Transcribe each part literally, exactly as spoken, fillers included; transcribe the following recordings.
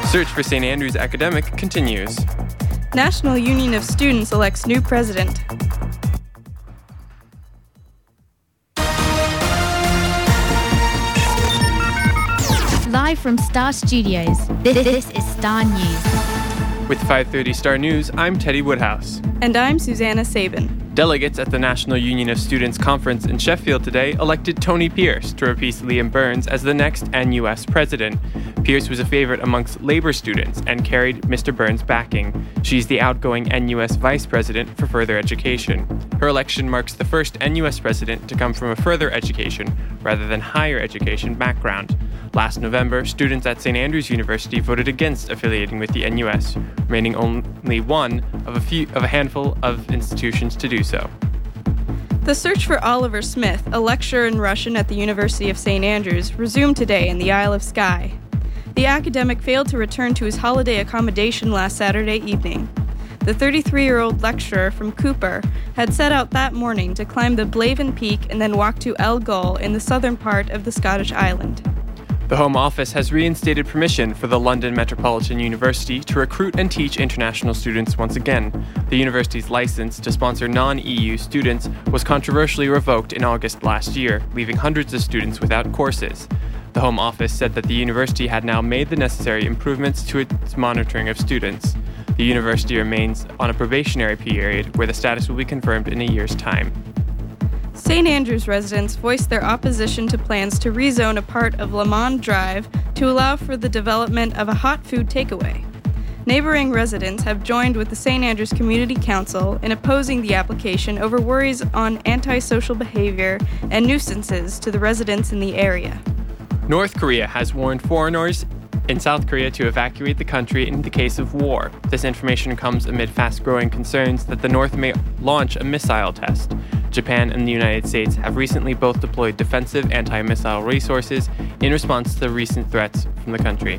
search for Saint Andrews academic continues. National Union of Students elects new president. Live from Star Studios, this is Star News. With five thirty Star News, I'm Teddy Woodhouse. And I'm Susanna Sabin. Delegates at the National Union of Students Conference in Sheffield today elected Toni Pierce to replace Liam Burns as the next N U S president. Pierce was a favorite amongst Labour students and carried Mister Burns' backing. She's the outgoing N U S vice president for further education. Her election marks the first N U S president to come from a further education rather than higher education background. Last November, students at Saint Andrews University voted against affiliating with the N U S, remaining only one of a few of a handful of institutions to do so. The search for Oliver Smith, a lecturer in Russian at the University of Saint Andrews, resumed today in the Isle of Skye. The academic failed to return to his holiday accommodation last Saturday evening. The thirty-three-year-old lecturer from Cooper had set out that morning to climb the Blaven Peak and then walk to El Gull in the southern part of the Scottish island. The Home Office has reinstated permission for the London Metropolitan University to recruit and teach international students once again. The university's license to sponsor non-E U students was controversially revoked in August last year, leaving hundreds of students without courses. The Home Office said that the university had now made the necessary improvements to its monitoring of students. The university remains on a probationary period where the status will be confirmed in a year's time. Saint Andrews residents voiced their opposition to plans to rezone a part of Lamond Drive to allow for the development of a hot food takeaway. Neighboring residents have joined with the Saint Andrews Community Council in opposing the application over worries on antisocial behavior and nuisances to the residents in the area. North Korea has warned foreigners in South Korea to evacuate the country in the case of war. This information comes amid fast-growing concerns that the North may launch a missile test. Japan and the United States have recently both deployed defensive anti-missile resources in response to the recent threats from the country.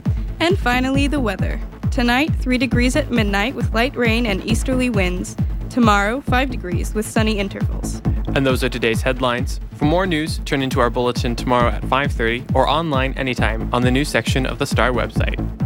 And finally, the weather. Tonight, three degrees at midnight with light rain and easterly winds. Tomorrow, five degrees with sunny intervals. And those are today's headlines. For more news, tune into our bulletin tomorrow at five thirty or online anytime on the news section of the Star website.